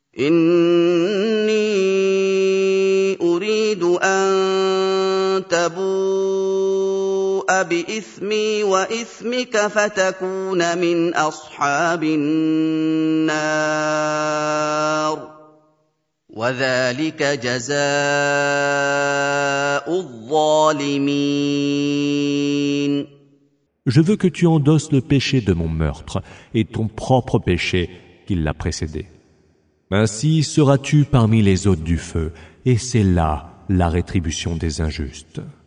إني أريد أن تبوء بإثمي وإثمك فتكون من أصحاب النار وذلك جزاء الظالمين. Je veux que tu endosses le péché de mon meurtre et ton propre péché qui l'a précédé. Ainsi seras-tu parmi les hôtes du feu, et c'est là la rétribution des injustes.